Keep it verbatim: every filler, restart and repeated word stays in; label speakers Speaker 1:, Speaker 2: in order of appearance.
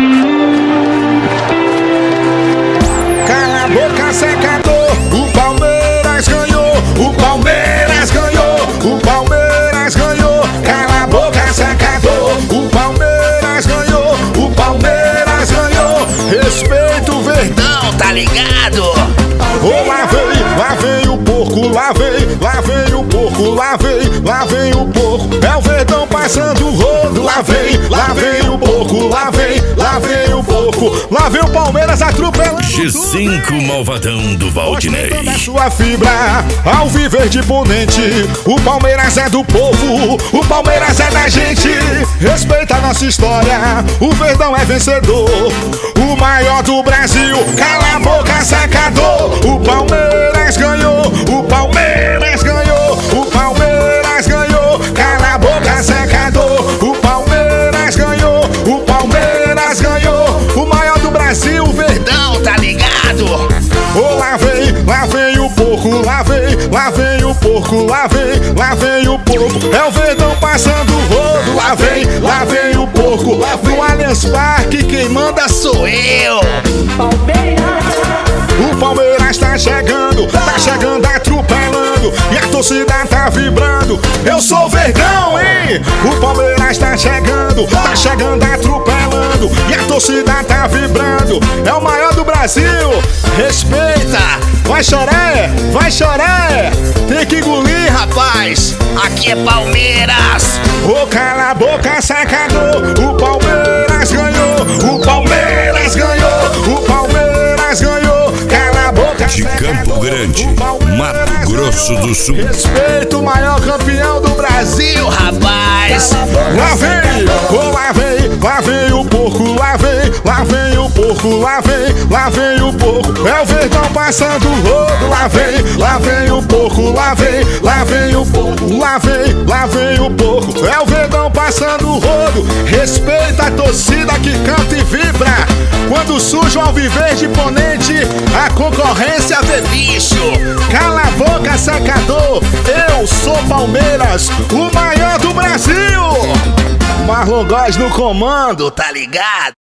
Speaker 1: Cala a boca, secador, o Palmeiras ganhou, o Palmeiras ganhou, o Palmeiras ganhou. Cala a boca, secador, o Palmeiras ganhou, o Palmeiras ganhou. Respeita o Verdão,
Speaker 2: tá ligado?
Speaker 1: Oh, lá vem, lá vem o porco, lá vem, lá vem o porco, lá vem, lá vem o porco. É o Verdão passando o rodo, lá vem, lá vem o porco, lá vem, lá vem o porco. Lá vem o Palmeiras atropelando
Speaker 3: G cinco Malvadão do Valdinei.
Speaker 1: Da sua fibra, ao viver de imponente. O Palmeiras é do povo, o Palmeiras é da gente. Respeita a nossa história, o Verdão é vencedor, o maior do Brasil. Cala a boca, secador. O Palmeiras ganhou, o Palmeiras ganhou, o Palmeiras ganhou. Cala a boca, secador. O Palmeiras ganhou, o Palmeiras ganhou. O maior do Brasil, o Verdão,
Speaker 2: tá ligado?
Speaker 1: Oh, lá vem, lá vem o porco, lá vem, lá vem o porco, lá vem, lá vem o porco. É o Verdão passando o rodo, lá vem, lá vem o porco. No Allianz Parque quem manda sou eu. O Palmeiras tá chegando, tá chegando atropelando e a torcida tá vibrando. Eu sou Verdão, hein? O Palmeiras tá chegando, tá chegando atropelando e a torcida tá vibrando. É o maior do Brasil. Respeita. Vai chorar, vai chorar. Tem que engolir, rapaz.
Speaker 2: Aqui é Palmeiras.
Speaker 1: Ô, cala a boca, secador. O Palmeiras ganhou, o Palmeiras ganhou, o Palmeiras ganhou. Cala a boca,
Speaker 3: de Campo Grande, Mato Grosso do Sul.
Speaker 1: Respeita o maior campeão do Brasil,
Speaker 2: rapaz.
Speaker 1: Lá vem, oh, lá vem, lá vem o porco, lá vem, lá vem o porco, lá vem, lá vem o porco. É o Verdão passando o rodo, lá vem, lá vem o porco, lá vem, lá vem o porco, lá vem, lá vem o porco. É o Verdão passando o rodo. Respeita a torcida que canta e vibra. Quando surge o alviverde imponente, a concorrência vê bicho. Cala a boca, secador. Eu sou Palmeiras, o maior do Brasil. Marlon Góes no comando, tá ligado?